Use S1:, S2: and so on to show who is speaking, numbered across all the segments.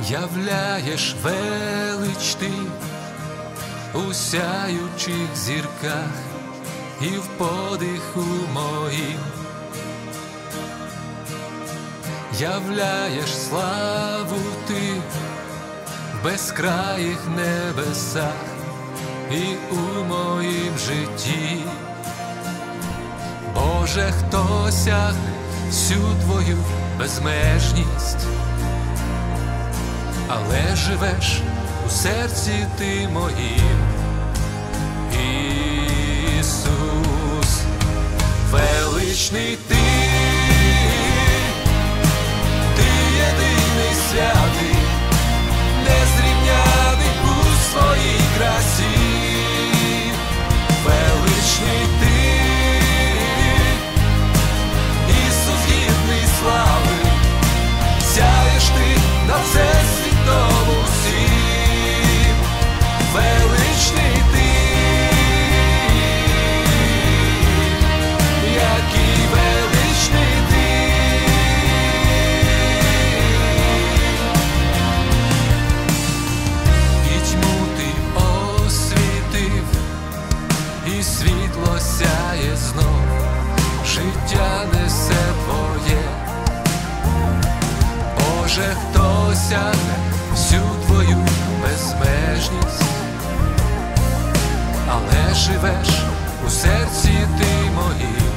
S1: Являєш велич ти у сяючих зірках і в подиху моїм, являєш славу ти в безкраїх небесах і у моїм житті. Боже, хто сягне всю твою безмежність, але живеш у серці ти моїм. Ісус, величний ти, ти єдиний святий, незрівняний у своїй красі. Величний ти, Ісус, гідний слави, сяєш ти на все світову всім. Величний ти, який величний ти. І тьму ти освітив, і світло сяє знов, життя несе твоє. Боже, хто сягне всю твою безмежність, але живеш у серці ти моїм.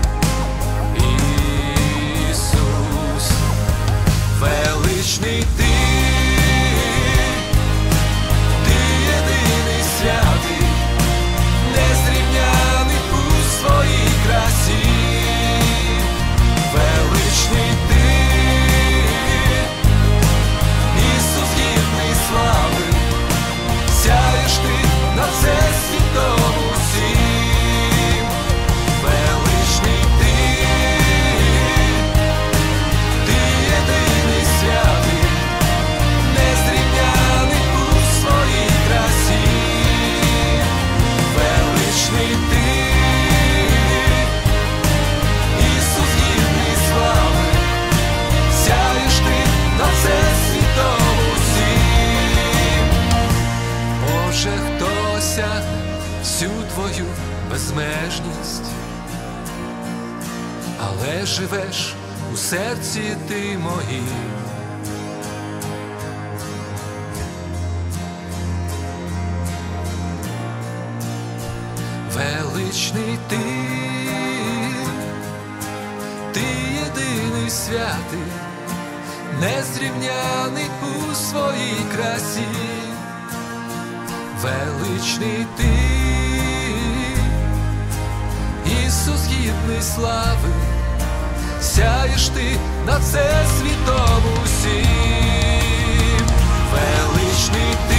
S1: Ісус, величний ти, ти єдиний святий, незрівняний у своїй красі. Величний ти, Ісус, гідний слави, сяєш ти на все світову всім. Величний ти, ти єдиний святий, незрівняний у своїй красі. Величний ти, Ісус, гідний слави, сяєш ти на все світову всім. Боже, хто сягне всю твою безмежність, але живеш у серці ти моїм. Величний ти, ти єдиний святий, незрівняний у своїй красі. Величний ти, Ісус, гідний слави, сяєш ти на все світову всім. Величний ти,